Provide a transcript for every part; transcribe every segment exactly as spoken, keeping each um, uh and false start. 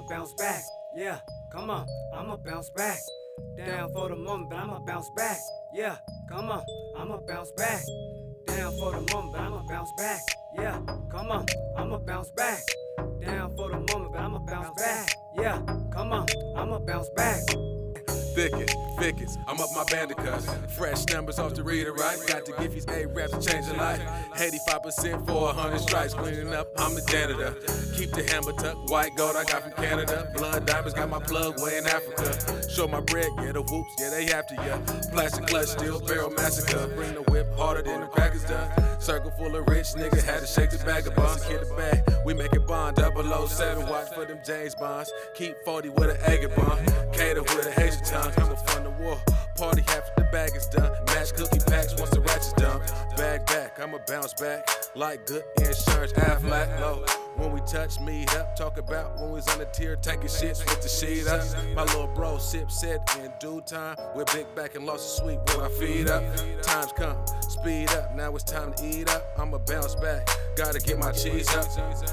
bounce back. Yeah, come on, I'ma bounce back. Down for the moment, but I'ma bounce back. Yeah, come on, I'ma bounce back. Down for the moment, but I'ma bounce back. Yeah, come on, I'ma bounce back. Down for the moment, but I'ma bounce back. Yeah, come on, I'ma bounce back. Thicket, thickets, I'm up my bandicoot. Fresh numbers off the reader, right? Got to give these A-raps to change a life. eighty-five percent for a hundred stripes. Cleaning up, I'm a janitor. Keep the hammer tucked, white gold I got from Canada. Blood diamonds, got my plug way in Africa. Show my bread, yeah, the whoops, yeah, they after ya. Plastic clutch, steel barrel massacre. Bring the whip harder than the crackers done. Circle full of rich niggas, had to shake the bag of bonds. Kid the bag, we make it bond. double oh seven, watch for them James Bonds. Keep forty with an egg bond. Cater with a Haitian tongue. I'ma fund the war. Party after the bag is done. Match cookie packs once the ratchet's done. Bag back, I'ma bounce back. Like good insurance, Aflac low. When we touch, meet up. Talk about when we was on the tier, taking shits with the sheet up. My little bro sip said in due time. We're big back and lost the sweet with my feet up. Times come, speed up. Now it's time to eat up. I'ma bounce back. Gotta get my cheese up.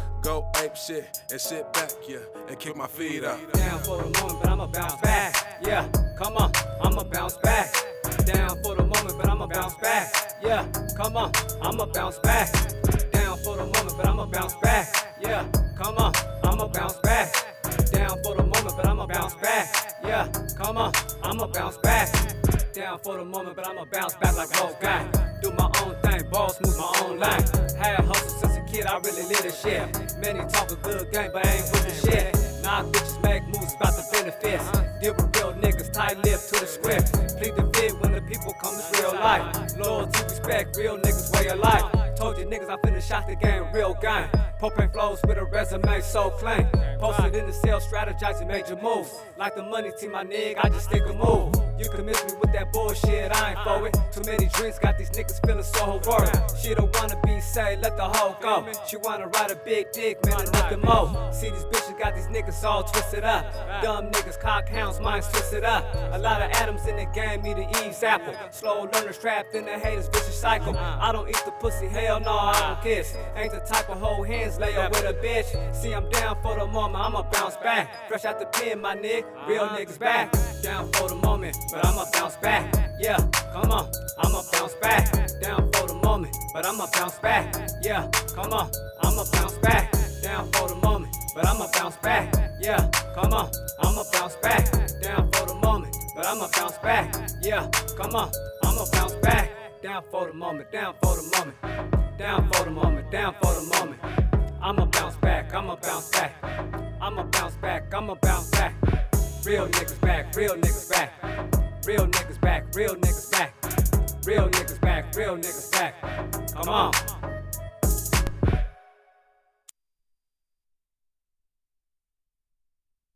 Go ape shit and sit back, yeah, and kick my feet up. Down for the moment, but I'ma bounce back. Yeah, come on, I'ma bounce back. Down for the moment, but I'ma bounce back. Yeah, come on, I'ma bounce back. Down for the moment, but I'ma bounce back. Yeah, come on, I'ma bounce back. Down for the moment, but I'ma bounce back. Yeah, come on, I'ma bounce back. Down for the moment, but I'ma bounce back like a whole guy. Do my own thing, boss move my own line. Had hustle since a kid, I really live this shit. Many talk a good game, but I ain't with the shit. Knock bitches, make moves about the benefits. Deal with real niggas, tight lipped to the script. Plead the vid when the people come to real life. Loyalty, respect, real niggas way of life. Told you niggas I finna shot the game, real game. Propane flows with a resume so clean. Posted in the cell, strategizing major moves. Like the money team, my nigga, I just stick a move. You can miss me with that bullshit, I ain't for it. Too many drinks, got these niggas feeling so worried. She don't wanna be saved, let the hoe go. She wanna ride a big dick, man, and nothing more. See these bitches got these niggas all twisted up. Dumb niggas, cock hounds, minds twisted up. A lot of atoms in the game, me the Eve's apple. Slow learners trapped in the haters, vicious cycle. I don't eat the pussy, hell no, I don't kiss. Ain't the type of hold hands, lay up with a bitch. See, I'm down for the moment, I'ma bounce back. Fresh out the pen, my nigga, real niggas back. Down for the moment, but I'ma bounce back. Yeah, come on, I'ma bounce back. Down for the moment, but I'ma bounce back. Yeah, come on, I'ma bounce back. Down for the moment, but I'ma bounce back. Yeah, come on, I'ma bounce back. Down for the moment, but I'ma bounce back. Yeah, come on, I'ma bounce back. Down for the moment, down for the moment. Down for the moment, down for the moment. I'ma bounce back, I'ma bounce back. I'ma bounce back, I'ma bounce back. Real niggas back, real niggas back. Real niggas back, real niggas back. Real niggas back, real niggas back. Come on.